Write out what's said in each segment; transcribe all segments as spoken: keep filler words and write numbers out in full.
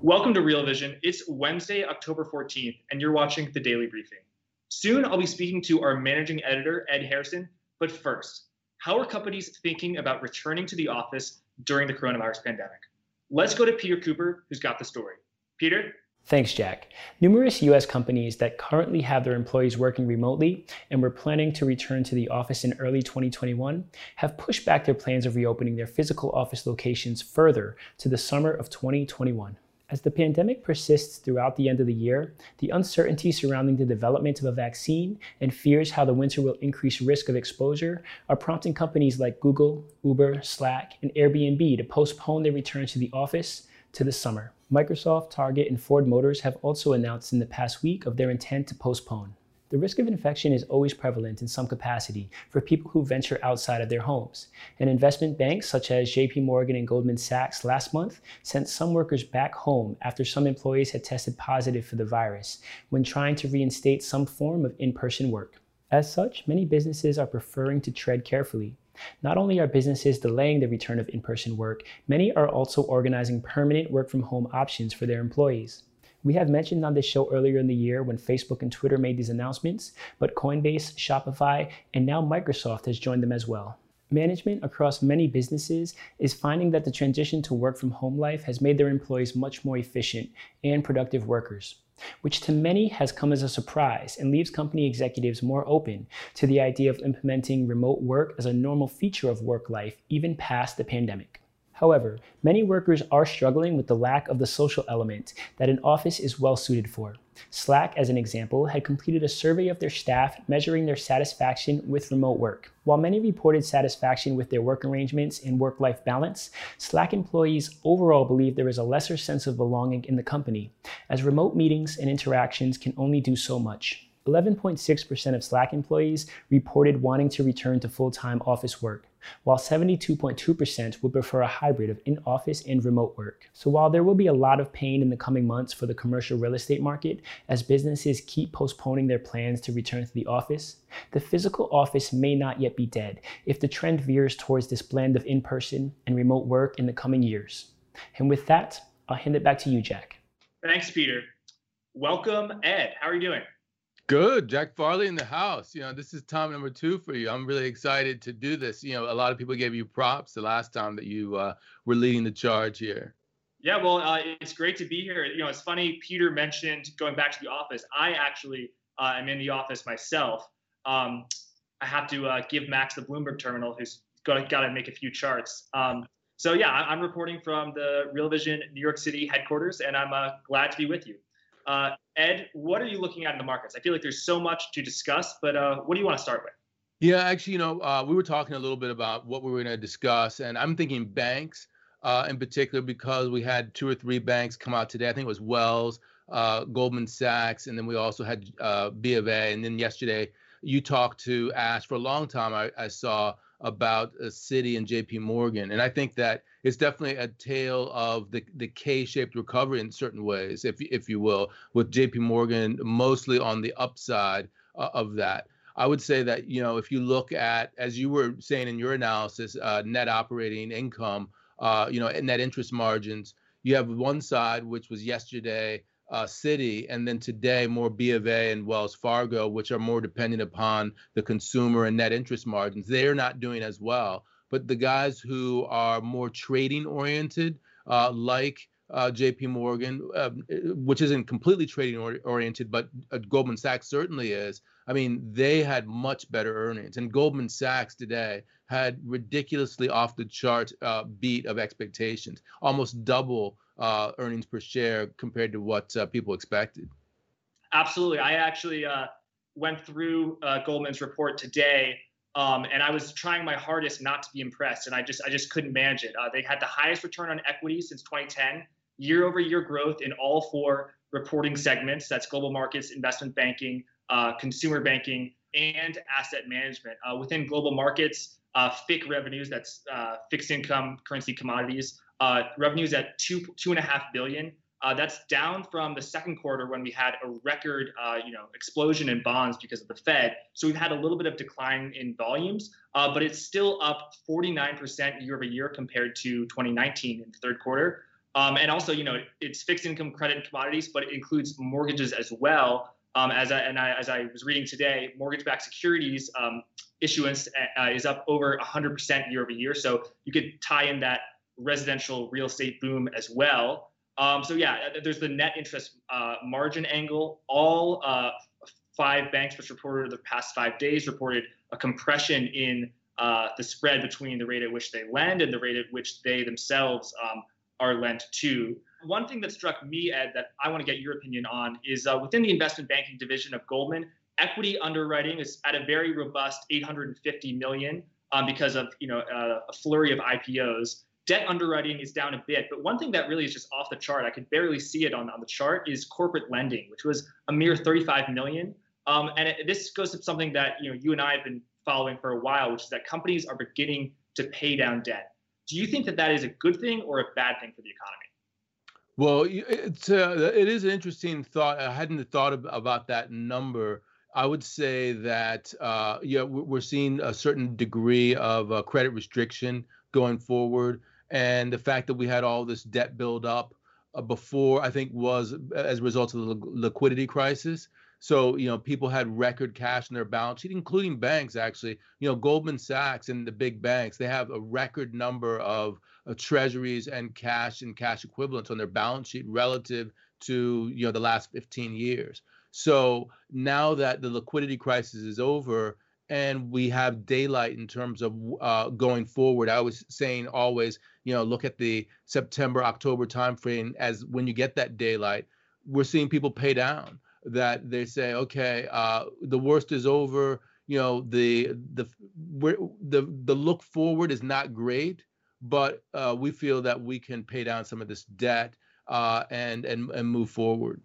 Welcome to Real Vision. It's Wednesday, October fourteenth, and you're watching the Daily Briefing. Soon, I'll be speaking to our managing editor, Ed Harrison. But first, how are companies thinking about returning to the office during the coronavirus pandemic? Let's go to Peter Cooper, who's got the story. Peter? Thanks, Jack. Numerous U S companies that currently have their employees working remotely and were planning to return to the office in early twenty twenty-one have pushed back their plans of reopening their physical office locations further to the summer of twenty twenty-one. As the pandemic persists throughout the end of the year, the uncertainty surrounding the development of a vaccine and fears how the winter will increase risk of exposure are prompting companies like Google, Uber, Slack, and Airbnb to postpone their return to the office to the summer. Microsoft, Target, and Ford Motors have also announced in the past week of their intent to postpone. The risk of infection is always prevalent in some capacity for people who venture outside of their homes. And investment banks such as J P Morgan and Goldman Sachs last month sent some workers back home after some employees had tested positive for the virus when trying to reinstate some form of in-person work. As such, many businesses are preferring to tread carefully. Not only are businesses delaying the return of in-person work, many are also organizing permanent work-from-home options for their employees. We have mentioned on this show earlier in the year when Facebook and Twitter made these announcements, but Coinbase, Shopify, and now Microsoft has joined them as well. Management across many businesses is finding that the transition to work-from-home life has made their employees much more efficient and productive workers, which to many has come as a surprise and leaves company executives more open to the idea of implementing remote work as a normal feature of work life even past the pandemic. However, many workers are struggling with the lack of the social element that an office is well suited for. Slack, as an example, had completed a survey of their staff measuring their satisfaction with remote work. While many reported satisfaction with their work arrangements and work-life balance, Slack employees overall believe there is a lesser sense of belonging in the company, as remote meetings and interactions can only do so much. eleven point six percent of Slack employees reported wanting to return to full-time office work, while seventy-two point two percent would prefer a hybrid of in-office and remote work. So while there will be a lot of pain in the coming months for the commercial real estate market as businesses keep postponing their plans to return to the office, the physical office may not yet be dead if the trend veers towards this blend of in-person and remote work in the coming years. And with that, I'll hand it back to you, Jack. Thanks, Peter. Welcome, Ed. How are you doing? Good. Jack Farley in the house. You know, this is time number two for you. I'm really excited to do this. You know, a lot of people gave you props the last time that you uh, were leading the charge here. Yeah, well, uh, it's great to be here. You know, it's funny, Peter mentioned going back to the office. I actually uh, am in the office myself. Um, I have to uh, give Max the Bloomberg terminal, who's got, got to make a few charts. Um, so, yeah, I'm reporting from the Real Vision New York City headquarters, and I'm uh, glad to be with you. Uh, Ed, what are you looking at in the markets? I feel like there's so much to discuss, but uh, what do you want to start with? Yeah, actually, you know, uh, we were talking a little bit about what we were going to discuss, and I'm thinking banks uh, in particular, because we had two or three banks come out today. I think it was Wells, uh, Goldman Sachs, and then we also had uh, B of A. And then yesterday, you talked to Ash for a long time. I, I saw about uh, Citi and J P Morgan, and I think that it's definitely a tale of the the K-shaped recovery in certain ways, if if you will, with J P Morgan mostly on the upside uh, of that. I would say that, you know, if you look at, as you were saying in your analysis, uh, net operating income, uh, you know, net interest margins, you have one side, which was yesterday, uh, Citi, and then today more B of A and Wells Fargo, which are more dependent upon the consumer and net interest margins. They're not doing as well. But the guys who are more trading oriented, uh, like uh, J P Morgan, uh, which isn't completely trading or oriented, but uh, Goldman Sachs certainly is. I mean, they had much better earnings. And Goldman Sachs today had ridiculously off the chart uh, beat of expectations, almost double uh, earnings per share compared to what uh, people expected. Absolutely. I actually uh, went through uh, Goldman's report today. Um, and I was trying my hardest not to be impressed, and I just I just couldn't manage it. Uh, they had the highest return on equity since twenty ten, year-over-year growth in all four reporting segments. That's global markets, investment banking, uh, consumer banking, and asset management. Uh, within global markets, uh, F I C revenues, that's uh, fixed income, currency, commodities, uh, revenues at two two and a half billion. Uh, that's down from the second quarter when we had a record, uh, you know, explosion in bonds because of the Fed. So we've had a little bit of decline in volumes, uh, but it's still up forty-nine percent year over year compared to twenty nineteen in the third quarter. Um, and also, you know, it's fixed income, credit, and commodities, but it includes mortgages as well. Um, as I and I, as I was reading today, mortgage-backed securities um, issuance uh, is up over one hundred percent year over year. So you could tie in that residential real estate boom as well. Um, so yeah, there's the net interest uh, margin angle. All uh, five banks which reported the past five days reported a compression in uh, the spread between the rate at which they lend and the rate at which they themselves um, are lent to. One thing that struck me, Ed, that I want to get your opinion on is uh, within the investment banking division of Goldman, equity underwriting is at a very robust eight hundred fifty million um, because of you know uh, a flurry of I P Os. Debt underwriting is down a bit, but one thing that really is just off the chart, I could barely see it on, on the chart, is corporate lending, which was a mere thirty-five million. Um, and it, this goes to something that you know you and I have been following for a while, which is that companies are beginning to pay down debt. Do you think that that is a good thing or a bad thing for the economy? Well, it's uh, it is an interesting thought. I hadn't thought about that number. I would say that uh, yeah, we're seeing a certain degree of uh, credit restriction going forward, and the fact that we had all this debt build up uh, before, I think, was as a result of the liquidity crisis. So, you know, people had record cash in their balance sheet, including banks, actually. You know, Goldman Sachs and the big banks, they have a record number of uh, treasuries and cash and cash equivalents on their balance sheet relative to, you know, the last fifteen years. So now that the liquidity crisis is over and we have daylight in terms of uh, going forward, I was saying always, you know, look at the September, October timeframe as when you get that daylight, we're seeing people pay down. That they say, okay, uh, the worst is over. You know, the the the the look forward is not great, but uh, we feel that we can pay down some of this debt uh, and and and move forward.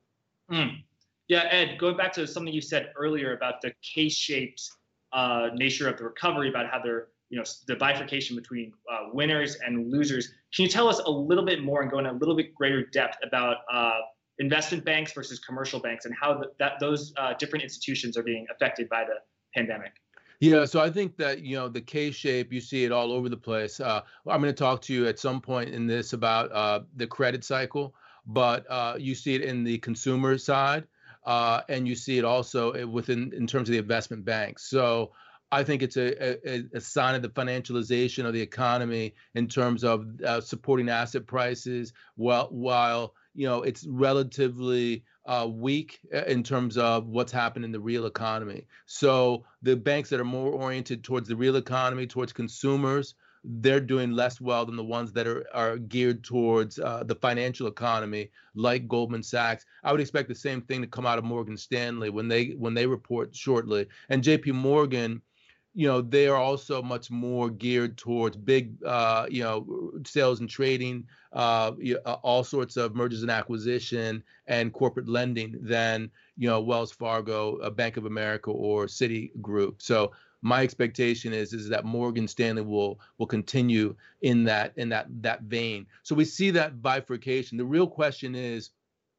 Mm. Yeah, Ed, going back to something you said earlier about the K-shaped uh, nature of the recovery, about how there, you know, the bifurcation between uh, winners and losers. Can you tell us a little bit more and go in a little bit greater depth about uh, investment banks versus commercial banks and how the, that those uh, different institutions are being affected by the pandemic? Yeah, so I think that, you know, the K-shape, you see it all over the place. Uh, I'm going to talk to you at some point in this about uh, the credit cycle, but uh, you see it in the consumer side, uh, and you see it also within in terms of the investment banks. So I think it's a, a, a sign of the financialization of the economy in terms of uh, supporting asset prices, while while you know, it's relatively uh, weak in terms of what's happened in the real economy. So the banks that are more oriented towards the real economy, towards consumers, they're doing less well than the ones that are, are geared towards uh, the financial economy, like Goldman Sachs. I would expect the same thing to come out of Morgan Stanley when they when they report shortly. And J P Morgan, you know, they are also much more geared towards big, uh, you know, sales and trading, uh, all sorts of mergers and acquisition and corporate lending than, you know, Wells Fargo, uh, Bank of America, or Citigroup. So my expectation is is that Morgan Stanley will will continue in that in that that vein. So we see that bifurcation. The real question is,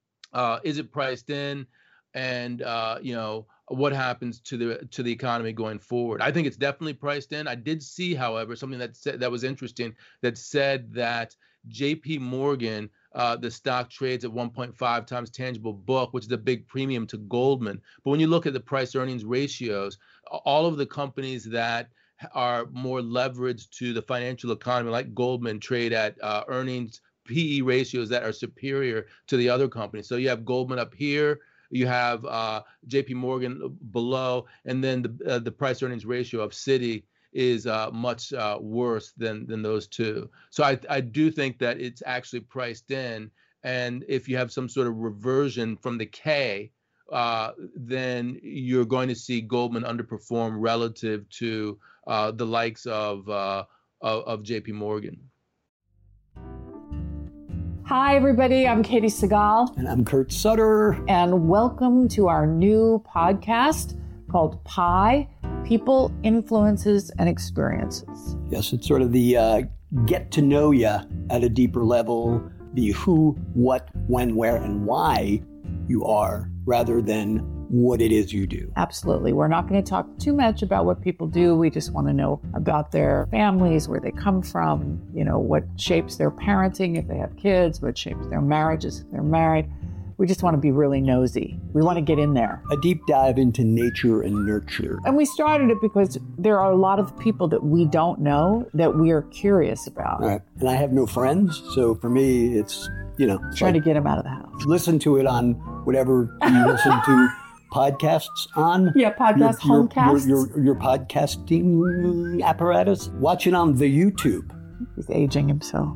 uh, is it priced in? And uh, you know, what happens to the to the economy going forward? I think it's definitely priced in. I did see, however, something that said that was interesting, that said that J P Morgan, uh, the stock trades at one point five times tangible book, which is a big premium to Goldman. But when you look at the price earnings ratios, all of the companies that are more leveraged to the financial economy, like Goldman, trade at uh, earnings P E ratios that are superior to the other companies. So you have Goldman up here. You have uh, J P Morgan below, and then the uh, the price earnings ratio of Citi is uh, much uh, worse than than those two. So I I do think that it's actually priced in, and if you have some sort of reversion from the K, uh, then you're going to see Goldman underperform relative to uh, the likes of, uh, of of J P Morgan. Hi, everybody. I'm Katie Segal. And I'm Kurt Sutter. And welcome to our new podcast called Pi, People, Influences, and Experiences. Yes, it's sort of the uh, get to know you at a deeper level, the who, what, when, where, and why you are, rather than what it is you do. Absolutely. We're not going to talk too much about what people do. We just want to know about their families, where they come from, you know, what shapes their parenting if they have kids, what shapes their marriages if they're married. We just want to be really nosy. We want to get in there. A deep dive into nature and nurture. And we started it because there are a lot of people that we don't know that we are curious about. All right. And I have no friends, so for me, it's, you know. Try like, to get them out of the house. Listen to it on whatever you listen to podcasts on. Yeah, podcast, your, your, homecasts. Your, your, your podcasting apparatus. Watch it on the YouTube. He's aging himself.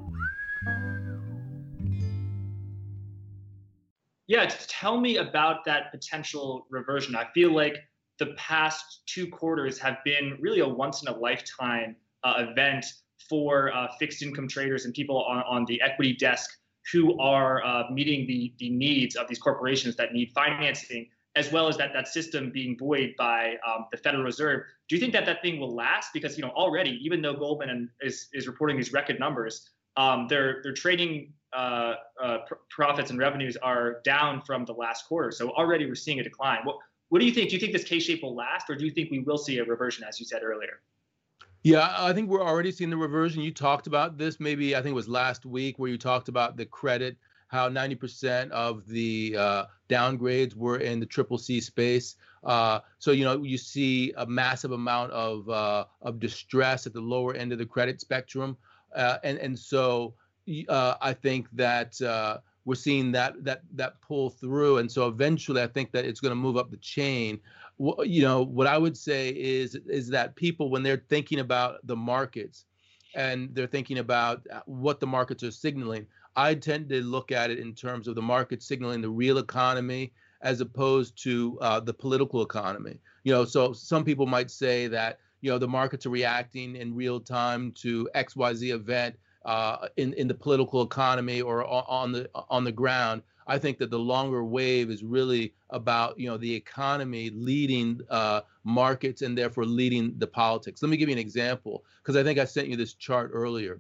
Yeah, tell me about that potential reversion. I feel like the past two quarters have been really a once-in-a-lifetime uh, event for uh, fixed income traders and people on, on the equity desk who are uh, meeting the, the needs of these corporations that need financing, as well as that, that system being buoyed by um, the Federal Reserve. Do you think that that thing will last? Because, you know, already, even though Goldman is, is reporting these record numbers, um, their, their trading uh, uh, pr- profits and revenues are down from the last quarter. So already we're seeing a decline. What, what do you think? Do you think this K-shape will last, or do you think we will see a reversion, as you said earlier? Yeah, I think we're already seeing the reversion. You talked about this, maybe I think it was last week, where you talked about the credit, how ninety percent of the uh, downgrades were in the triple C space. Uh, so, you know, you see a massive amount of uh, of distress at the lower end of the credit spectrum. Uh, and, and so uh, I think that uh, we're seeing that that that pull through. And so eventually I think that it's going to move up the chain. You know, what I would say is is that people, when they're thinking about the markets and they're thinking about what the markets are signaling, I tend to look at it in terms of the market signaling the real economy as opposed to uh, the political economy. You know, so some people might say that, you know, the markets are reacting in real time to X Y Z event uh, in in the political economy or on the on the ground. I think that the longer wave is really about, you know, the economy leading uh, markets and therefore leading the politics. Let me give you an example, because I think I sent you this chart earlier.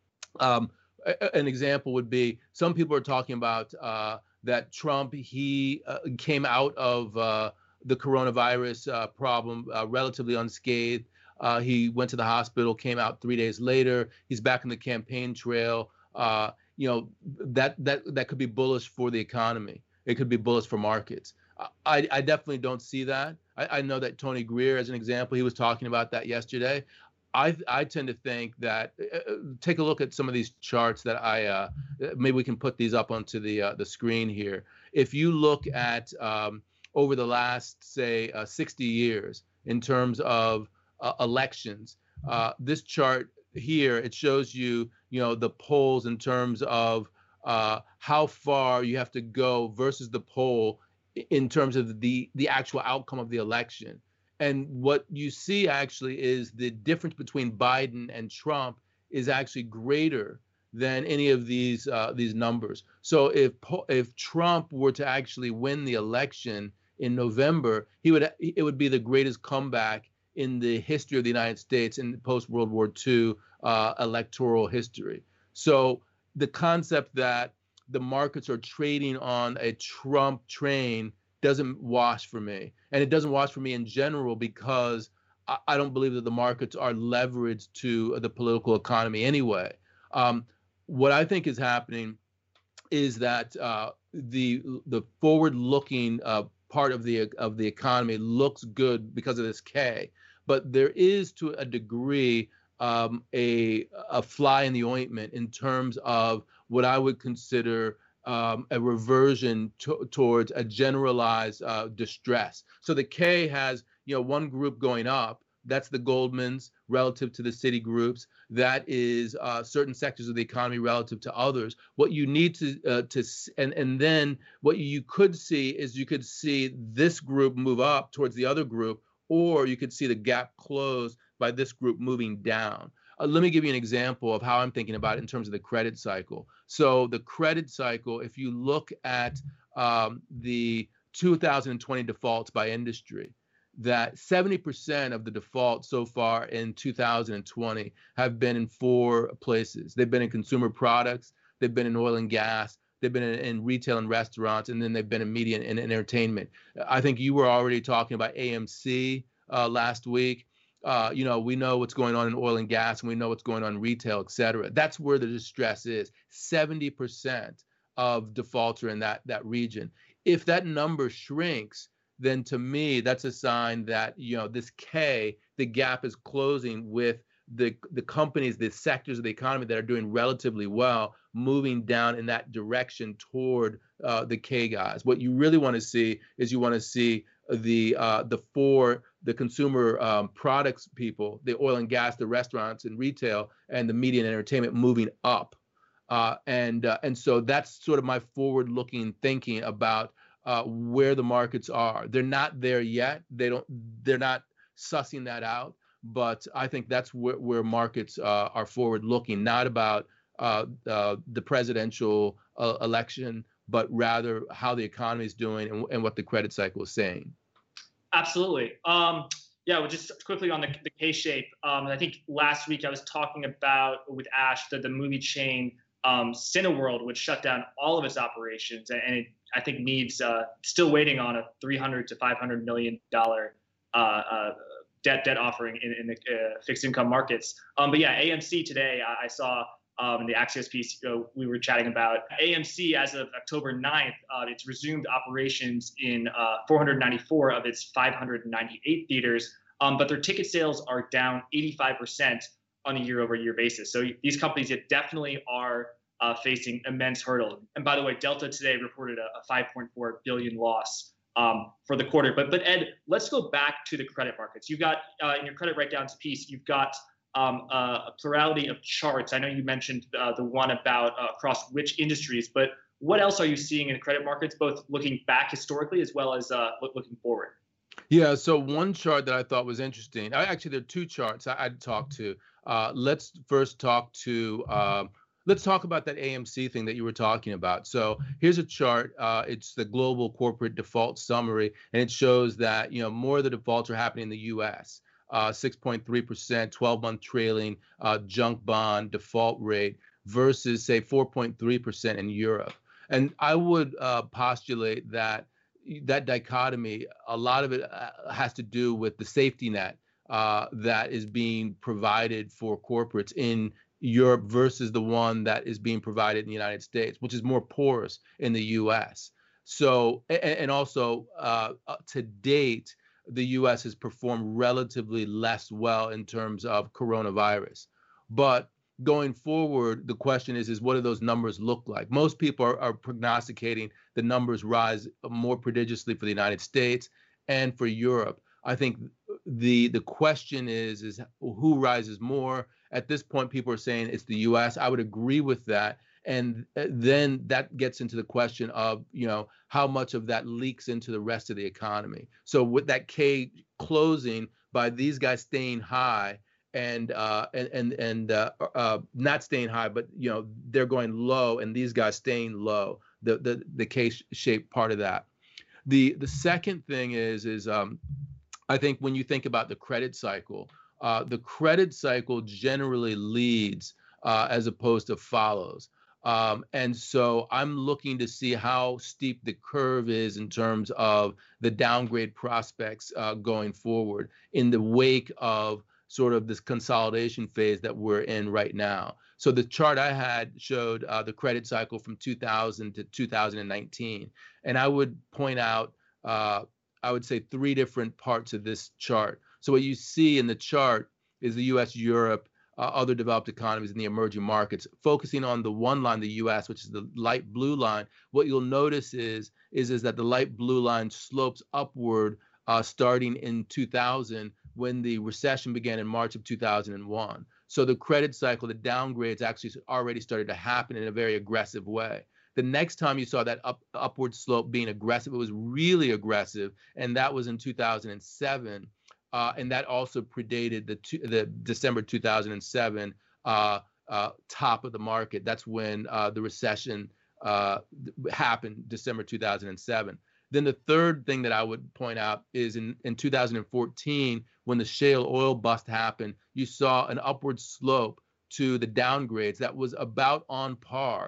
Um, a, an example would be, some people are talking about uh, that Trump, he uh, came out of uh, the coronavirus uh, problem uh, relatively unscathed. Uh, he went to the hospital, came out three days later. He's back on the campaign trail. Uh, you know, that that that could be bullish for the economy. It could be bullish for markets. I, I definitely don't see that. I, I know that Tony Greer, as an example, he was talking about that yesterday. I I tend to think that uh, take a look at some of these charts that I uh, maybe we can put these up onto the uh, the screen here. If you look at um, over the last, say, uh, sixty years in terms of uh, elections, uh, this chart here, it shows you, you know, the polls in terms of uh, how far you have to go versus the poll in terms of the the actual outcome of the election. And what you see actually is the difference between Biden and Trump is actually greater than any of these uh, these numbers. So if if Trump were to actually win the election in November, he would it would be the greatest comeback in the history of the United States in post-World War Two uh, electoral history. So the concept that the markets are trading on a Trump train doesn't wash for me. And it doesn't wash for me in general because I, I don't believe that the markets are leveraged to the political economy anyway. Um, what I think is happening is that uh, the the forward-looking uh, part of the of the economy looks good because of this K, but there is, to a degree, um, a a fly in the ointment in terms of what I would consider um, a reversion to, towards a generalized uh, distress. So the K has, you know, one group going up. That's the Goldmans relative to the Citi groups. That is uh, certain sectors of the economy relative to others. What you need to uh, to and and then what you could see is you could see this group move up towards the other group, or you could see the gap close by this group moving down. Uh, let me give you an example of how I'm thinking about it in terms of the credit cycle. So the credit cycle, if you look at um, the two thousand twenty defaults by industry, that seventy percent of the defaults so far in two thousand twenty have been in four places. They've been in consumer products, they've been in oil and gas, they've been in, in retail and restaurants, and then they've been in media and, and entertainment. I think you were already talking about A M C uh, last week. Uh, you know, we know what's going on in oil and gas, and we know what's going on in retail, et cetera. That's where the distress is. seventy percent of defaults are in that, that region. If that number shrinks, then to me, that's a sign that, you know, this K, the gap is closing with the the companies, the sectors of the economy that are doing relatively well, moving down in that direction toward uh, the K guys. What you really want to see is you want to see the uh, the four, the consumer um, products people, the oil and gas, the restaurants and retail, and the media and entertainment moving up. Uh, and uh, and so that's sort of my forward-looking thinking about uh, where the markets are. They're not there yet. They don't. They're not sussing that out. But I think that's where, where markets uh, are forward-looking, not about uh, uh, the presidential uh, election, but rather how the economy is doing and, and what the credit cycle is saying. Absolutely. Um, yeah, well, just quickly on the, the K-shape. Um, I think last week I was talking about with Ash that the movie chain um, Cineworld would shut down all of its operations, and it, I think needs uh, still waiting on a three hundred to five hundred million dollar uh, uh, debt debt offering in, in the uh, fixed income markets. Um, but yeah, A M C today, I, I saw um, in the Axios piece uh, we were chatting about A M C as of October ninth, uh, it's resumed operations in uh, four hundred ninety-four of its five hundred ninety-eight theaters, um, but their ticket sales are down eighty-five percent on a year over year basis. So these companies definitely are uh, facing immense hurdles. And by the way, Delta today reported a, a five point four billion loss Um, for the quarter. But but Ed, let's go back to the credit markets. You've got uh, in your credit write-downs piece, you've got um, uh, a plurality of charts. I know you mentioned uh, the one about uh, across which industries, but what else are you seeing in credit markets, both looking back historically as well as uh, looking forward? Yeah, so one chart that I thought was interesting. I, actually, there are two charts I, I'd talk to. Uh, let's first talk to. Uh, Let's talk about that A M C thing that you were talking about. So here's a chart. Uh, it's the global corporate default summary, and it shows that you know more of the defaults are happening in the U S. Uh, six point three percent, twelve-month trailing uh, junk bond default rate versus say four point three percent in Europe. And I would uh, postulate that that dichotomy, a lot of it uh, has to do with the safety net uh, that is being provided for corporates in Europe versus the one that is being provided in the United States, which is more porous in the U S. So, and, and also uh, to date, the U S has performed relatively less well in terms of coronavirus. But going forward, the question is, is what do those numbers look like? Most people are, are prognosticating the numbers rise more prodigiously for the United States and for Europe. I think the the question is, is who rises more? At this point, people are saying it's the U S. I would agree with that. And then that gets into the question of, you know, how much of that leaks into the rest of the economy. So with that K closing by these guys staying high and uh, and and, and uh, uh, not staying high, but, you know, they're going low and these guys staying low, the the, the K-shaped part of that. The the second thing is, is um, I think when you think about the credit cycle, uh, the credit cycle generally leads uh, as opposed to follows. Um, and so I'm looking to see how steep the curve is in terms of the downgrade prospects uh, going forward in the wake of sort of this consolidation phase that we're in right now. So the chart I had showed uh, the credit cycle from two thousand to two thousand nineteen. And I would point out, uh, I would say three different parts of this chart. So what you see in the chart is the U S, Europe, Uh, other developed economies in the emerging markets. Focusing on the one line, the U S, which is the light blue line, what you'll notice is is, is that the light blue line slopes upward uh, starting in two thousand when the recession began in March of two thousand one. So the credit cycle, the downgrades actually already started to happen in a very aggressive way. The next time you saw that up, upward slope being aggressive, it was really aggressive, and that was in two thousand seven. Uh, and that also predated the two, the December two thousand seven uh, uh, top of the market. That's when uh, the recession uh, happened, December two thousand seven. Then the third thing that I would point out is in, in two thousand fourteen, when the shale oil bust happened, you saw an upward slope to the downgrades that was about on par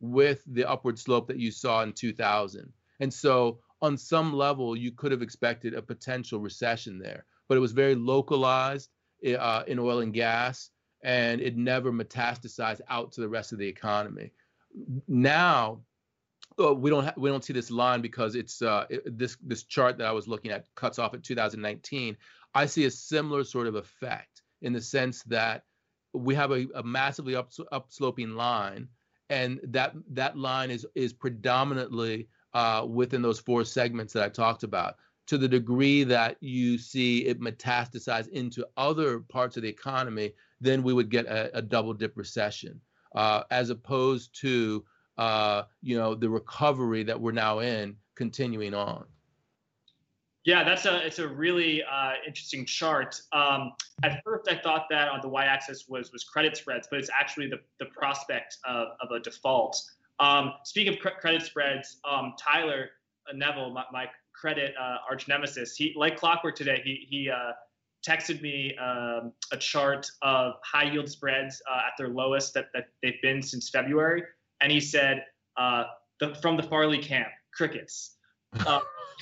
with the upward slope that you saw in two thousand. And so on some level, you could have expected a potential recession there, but it was very localized uh, in oil and gas, and it never metastasized out to the rest of the economy. Now, uh, we don't ha- we don't see this line because it's uh, it, this this chart that I was looking at cuts off at two thousand nineteen. I see a similar sort of effect in the sense that we have a, a massively up, upsloping line, and that that line is is predominantly uh, within those four segments that I talked about. To the degree that you see it metastasize into other parts of the economy, then we would get a, a double dip recession, uh, as opposed to uh, you know the recovery that we're now in continuing on. Yeah, that's a it's a really uh, interesting chart. Um, at first, I thought that on the y-axis was was credit spreads, but it's actually the the prospect of, of a default. Um, speaking of cr- credit spreads, um, Tyler uh, Neville, my, my credit uh, arch nemesis, he like clockwork today. He he uh, texted me um, a chart of high yield spreads uh, at their lowest that, that they've been since February, and he said uh, the, from the Farley camp, crickets. Uh,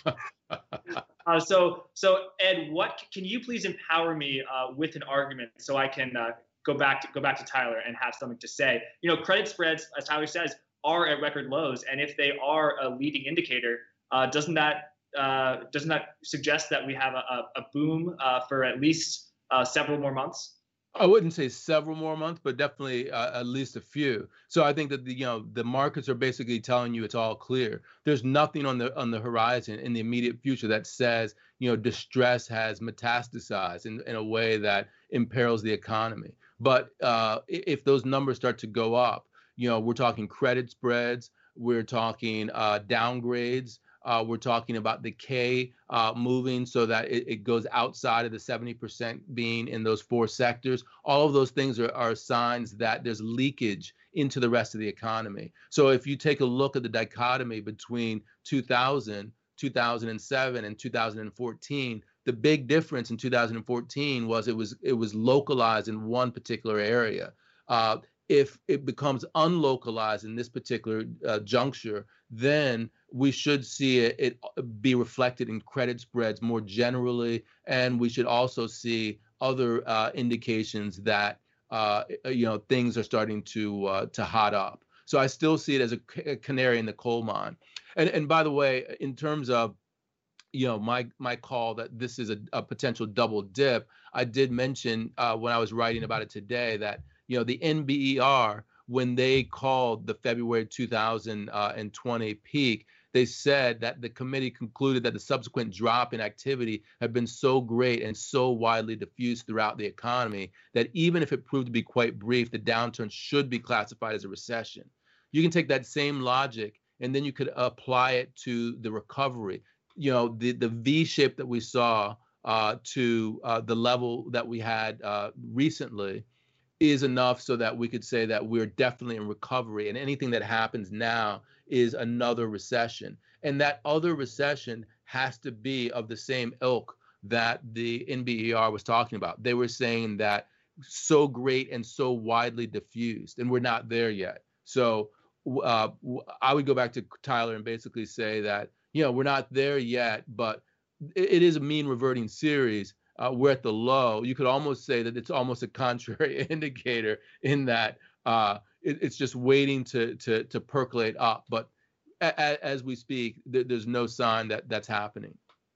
uh, so so Ed, what can you please empower me uh, with an argument so I can uh, go back to go back to Tyler and have something to say? You know, credit spreads, as Tyler says, are at record lows, and if they are a leading indicator, uh, doesn't that uh, doesn't that suggest that we have a, a, a boom uh, for at least uh, several more months? I wouldn't say several more months, but definitely uh, at least a few. So I think that the, you know the markets are basically telling you it's all clear. There's nothing on the on the horizon in the immediate future that says you know distress has metastasized in, in a way that imperils the economy. But uh, if those numbers start to go up, you know we're talking credit spreads, we're talking uh, downgrades. Uh, we're talking about the K uh, moving so that it, it goes outside of the seventy percent being in those four sectors. All of those things are, are signs that there's leakage into the rest of the economy. So if you take a look at the dichotomy between two thousand, two thousand seven, and two thousand fourteen, the big difference in two thousand fourteen was it was it was localized in one particular area. Uh, if it becomes unlocalized in this particular uh, juncture, then we should see it, it be reflected in credit spreads more generally, and we should also see other uh, indications that uh, you know things are starting to uh, to hot up. So I still see it as a, a canary in the coal mine. And and by the way, in terms of you know my my call that this is a, a potential double dip, I did mention uh, when I was writing about it today that you know the N B E R, when they called the February two thousand twenty peak, they said that the committee concluded that the subsequent drop in activity had been so great and so widely diffused throughout the economy that even if it proved to be quite brief, the downturn should be classified as a recession. You can take that same logic and then you could apply it to the recovery. You know, the, the V shape that we saw uh, to uh, the level that we had uh, recently is enough so that we could say that we're definitely in recovery, and anything that happens now is another recession. And that other recession has to be of the same ilk that the N B E R was talking about. They were saying that so great and so widely diffused, and we're not there yet. So uh, I would go back to Tyler and basically say that, you know, we're not there yet, but it, it is a mean reverting series. Uh, we're at the low. You could almost say that it's almost a contrary indicator in that uh, it, it's just waiting to to to percolate up. But a, a, as we speak, th- there's no sign that that's happening.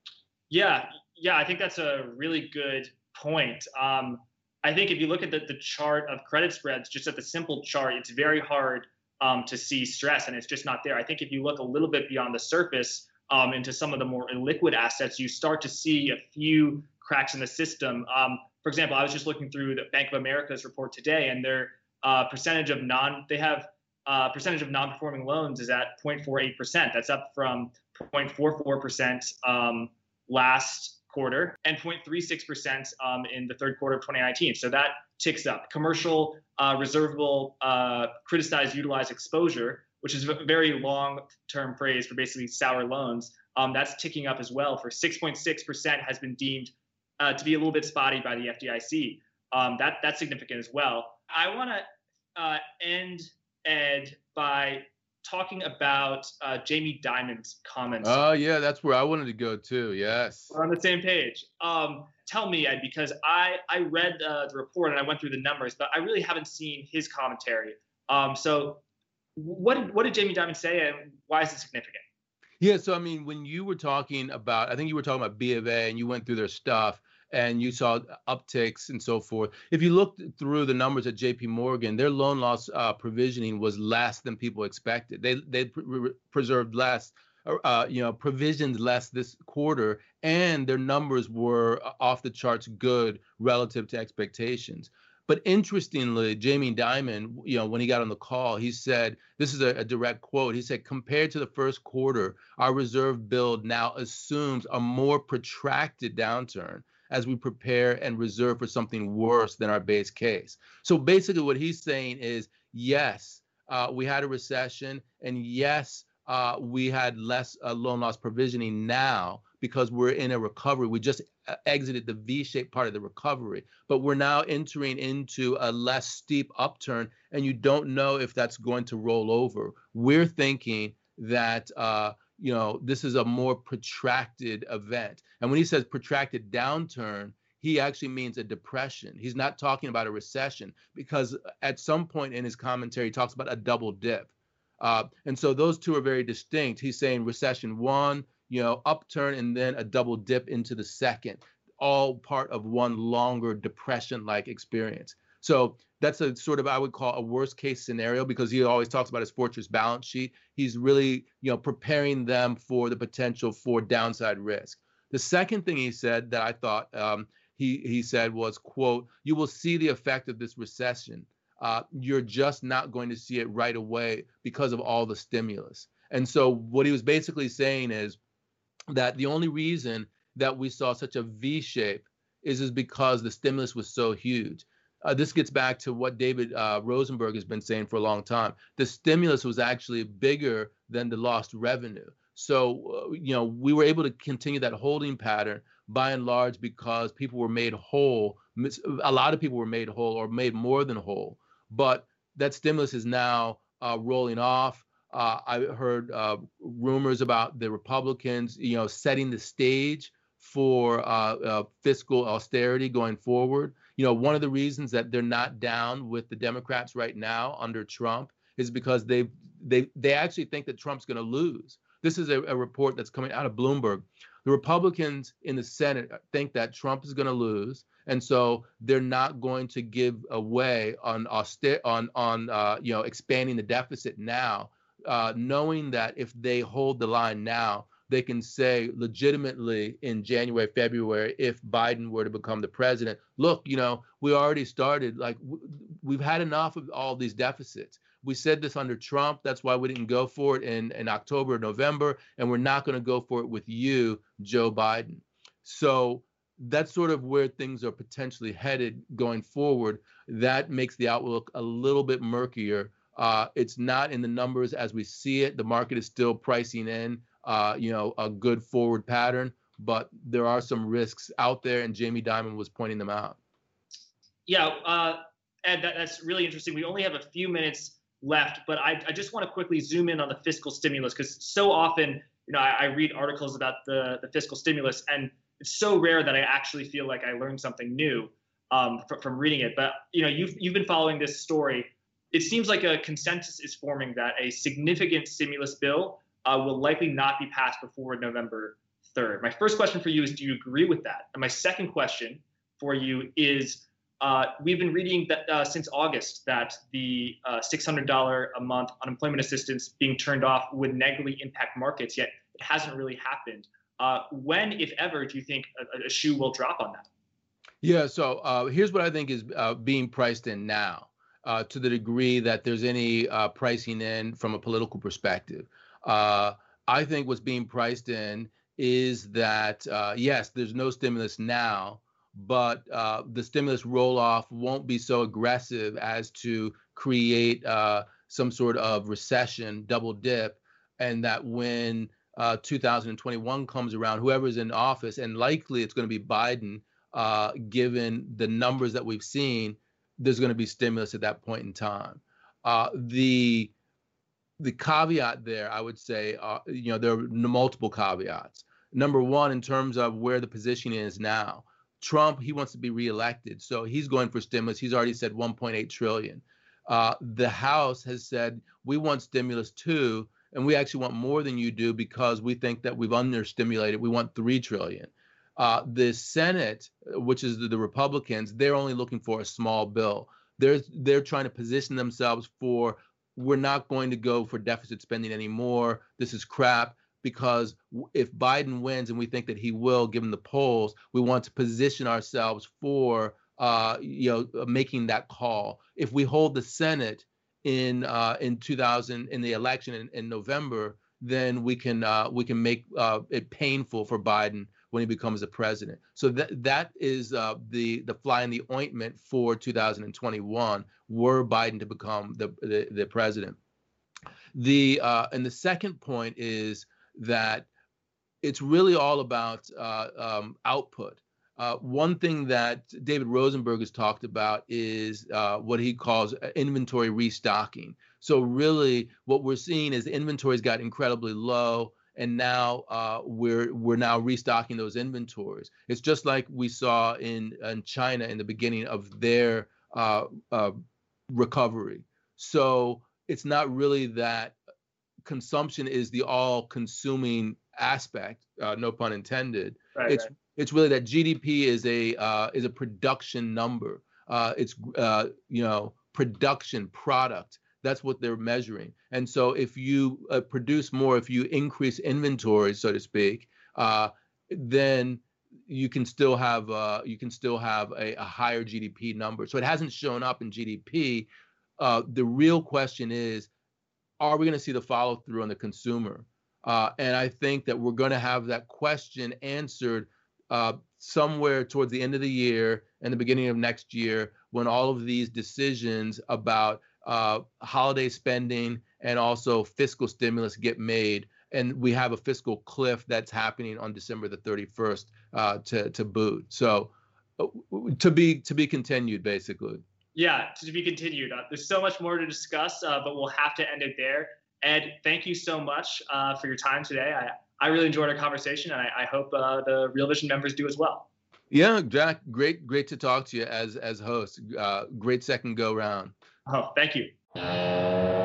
Yeah, yeah, I think that's a really good point. Um, I think if you look at the, the chart of credit spreads, just at the simple chart, it's very hard um, to see stress, and it's just not there. I think if you look a little bit beyond the surface um, into some of the more illiquid assets, you start to see a few cracks in the system. Um, for example, I was just looking through the Bank of America's report today, and their uh, percentage of non, they have uh, percentage of non-performing loans is at zero point four eight percent. That's up from zero point four four percent um, last quarter and zero point three six percent um, in the third quarter of twenty nineteen. So that ticks up. Commercial uh, reservable uh, criticized utilized exposure, which is a very long-term phrase for basically sour loans, um, that's ticking up as well. For six point six percent has been deemed Uh, to be a little bit spotty by the F D I C. Um, that that's significant as well. I want to uh, end, Ed, by talking about uh, Jamie Dimon's comments. Oh, yeah, that's where I wanted to go too. Yes. We're on the same page. Um, tell me, Ed, because I, I read uh, the report and I went through the numbers, but I really haven't seen his commentary. Um, so what did, what did Jamie Dimon say, and why is it significant? Yeah, so I mean, when you were talking about, I think you were talking about B of A and you went through their stuff and you saw upticks and so forth. If you looked through the numbers at J P Morgan, their loan loss uh, provisioning was less than people expected. They they pre preserved less, uh, you know, provisioned less this quarter, and their numbers were off the charts good relative to expectations. But interestingly, Jamie Dimon, you know, when he got on the call, he said, this is a, a direct quote. He said, compared to the first quarter, our reserve build now assumes a more protracted downturn as we prepare and reserve for something worse than our base case. So basically what he's saying is, yes, uh, we had a recession, and yes, uh, we had less uh, loan loss provisioning now because we're in a recovery. We just exited the V-shaped part of the recovery, but we're now entering into a less steep upturn, and you don't know if that's going to roll over. We're thinking that uh, you know, this is a more protracted event. And when he says protracted downturn, he actually means a depression. He's not talking about a recession, because at some point in his commentary, he talks about a double dip. Uh, and so those two are very distinct. He's saying recession one, you know, upturn, and then a double dip into the second, all part of one longer depression-like experience. So that's a sort of, I would call a worst case scenario, because he always talks about his fortress balance sheet. He's really, you know, preparing them for the potential for downside risk. The second thing he said that I thought um, he, he said was, quote, you will see the effect of this recession. Uh, you're just not going to see it right away because of all the stimulus. And so what he was basically saying is that the only reason that we saw such a V shape is, is because the stimulus was so huge. Uh, this gets back to what David uh, Rosenberg has been saying for a long time. The stimulus was actually bigger than the lost revenue. So, uh, you know, we were able to continue that holding pattern by and large because people were made whole. A lot of people were made whole, or made more than whole. But that stimulus is now uh, rolling off. Uh, I heard uh, rumors about the Republicans, you know, setting the stage for uh, uh, fiscal austerity going forward. You know, one of the reasons that they're not down with the Democrats right now under Trump is because they they they actually think that Trump's going to lose. This is a, a report that's coming out of Bloomberg. The Republicans in the Senate think that Trump is going to lose, and so they're not going to give away on auster on on uh, you know, expanding the deficit now, uh, knowing that if they hold the line now, they can say legitimately in January, February, if Biden were to become the president, look, you know, we already started, like, we've had enough of all these deficits. We said this under Trump. That's why we didn't go for it in, in October, November, and we're not going to go for it with you, Joe Biden. So that's sort of where things are potentially headed going forward. That makes the outlook a little bit murkier. Uh, it's not in the numbers as we see it. The market is still pricing in Uh, you know, a good forward pattern, but there are some risks out there, and Jamie Dimon was pointing them out. Yeah, uh, Ed, that, that's really interesting. We only have a few minutes left, but I, I just want to quickly zoom in on the fiscal stimulus, because so often, you know, I, I read articles about the, the fiscal stimulus, and it's so rare that I actually feel like I learned something new um, from, from reading it. But, you know, you've, you've been following this story. It seems like a consensus is forming that a significant stimulus bill Uh, will likely not be passed before November third. My first question for you is, do you agree with that? And my second question for you is, uh, we've been reading that uh, since August that the uh, six hundred dollars a month unemployment assistance being turned off would negatively impact markets, yet it hasn't really happened. Uh, when, if ever, do you think a, a shoe will drop on that? Yeah, so uh, here's what I think is uh, being priced in now, uh, to the degree that there's any uh, pricing in from a political perspective. Uh, I think what's being priced in is that, uh, yes, there's no stimulus now, but uh, the stimulus roll-off won't be so aggressive as to create uh, some sort of recession, double dip, and that when uh, two thousand twenty-one comes around, whoever's in office, and likely it's going to be Biden, uh, given the numbers that we've seen, there's going to be stimulus at that point in time. Uh, the the caveat there, I would say, uh, you know, there are multiple caveats. Number one, in terms of where the position is now, Trump, he wants to be reelected, so he's going for stimulus. He's already said one point eight trillion. Uh, the House has said we want stimulus too, and we actually want more than you do because we think that we've understimulated. We want three trillion. Uh, the Senate, which is the, the Republicans, they're only looking for a small bill. They're they're trying to position themselves for, we're not going to go for deficit spending anymore. This is crap. Because if Biden wins, and we think that he will, given the polls, we want to position ourselves for, uh, you know, making that call. If we hold the Senate in uh, in two thousand in the election in, in November, then we can uh, we can make uh, it painful for Biden when he becomes the president. So that that is uh, the the fly in the ointment for two thousand twenty-one, were Biden to become the the, the president. The uh, and the second point is that it's really all about uh, um, output. Uh, one thing that David Rosenberg has talked about is uh, what he calls inventory restocking. So really what we're seeing is the inventories got incredibly low, and now uh, we're we're now restocking those inventories. It's just like we saw in, in China in the beginning of their uh, uh, recovery. So it's not really that consumption is the all-consuming aspect, uh, no pun intended. Right, it's right. it's really that G D P is a uh, is a production number. Uh, it's uh, you know production product. That's what they're measuring. And so if you uh, produce more, if you increase inventory, so to speak, uh, then you can still have uh, you can still have a, a higher G D P number. So it hasn't shown up in G D P. Uh, the real question is, are we going to see the follow through on the consumer? Uh, and I think that we're going to have that question answered uh, somewhere towards the end of the year and the beginning of next year, when all of these decisions about uh, holiday spending and also fiscal stimulus get made. And we have a fiscal cliff that's happening on December the thirty-first uh, to, to boot. So uh, to be to be continued, basically. Yeah, to be continued. Uh, there's so much more to discuss, uh, but we'll have to end it there. Ed, thank you so much uh, for your time today. I, I really enjoyed our conversation, and I, I hope uh, the Real Vision members do as well. Yeah, Jack, great, great to talk to you as as host. Uh, great second go round. Oh, thank you.